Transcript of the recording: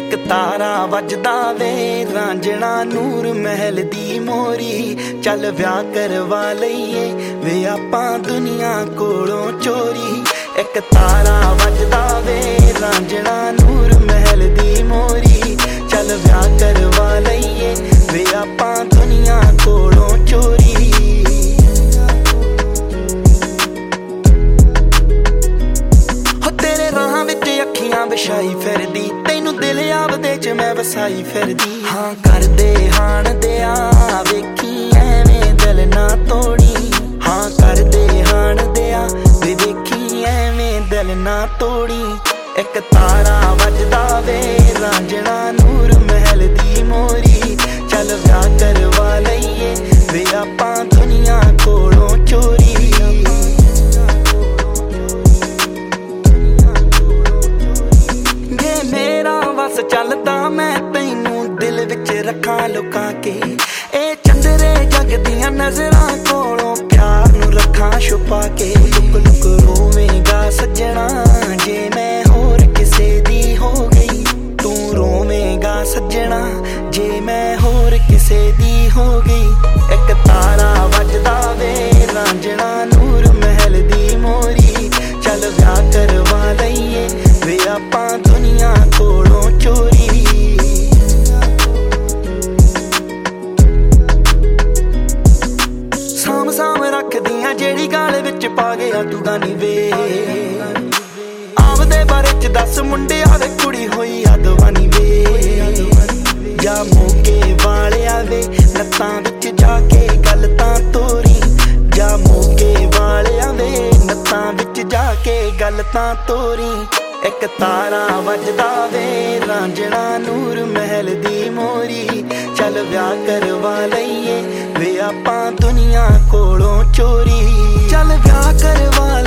एक तारा वजदा वे रांझणा नूर महल दी मोरी। चल व्याह करवा लईए वे आपां दुनिया कोलों चोरी। एक तारा वजदा वे रांझणा नूर महल दी मोरी। चल व्याह करवा लईए वे आपां दुनिया कोलों चोरी। विछाई फिरदी तैनू दिल आपदे च मैं वसाई फिरदी। हाँ करदे हाण दिया वेखी एवें दिल ना तोड़ी। हाँ करदे हाण दिया वे वेखी एवें दिल ना तोड़ी। एक तारा वजदा वे रांझणा नूर महल दी मोरी। चल व्याह करवा लईए वे आपां दुनिया कोलों चोरी। चलदा मैं तैनू दिल विच रखा लुका के। ए चंदरे जग दियां नजरां कोलों प्यार नू रखा छुपा के। लुक लुक रोवेगा सजना जे मैं होर किसे दी हो गई। तू रोवेगा सजना जे मैं होर किसे दी हो गई। एक तारा वजदा वे रांझणा नूर महल दी मोरी। चल व्याह करवा लईए वे आपां दुनिया कोलों चोरी। साम साम रखदियां जेड़ी गाल विच पा गया तू गानी वे। आपदे बारे च दस मुंडिया वे कुड़ी होई अदवानी वे। जा मोके वालिया वे नत्तां विच जाके गल तां तोरी। जा मोके वालिया वे नत्तां विच जाके गल तां तोरी। एक तारा वजदा वे रांझणा नूर महल दी मोरी। चल व्याह करवा लईए वे आपां दुनिया कोलों चोरी। चल व्याह करवा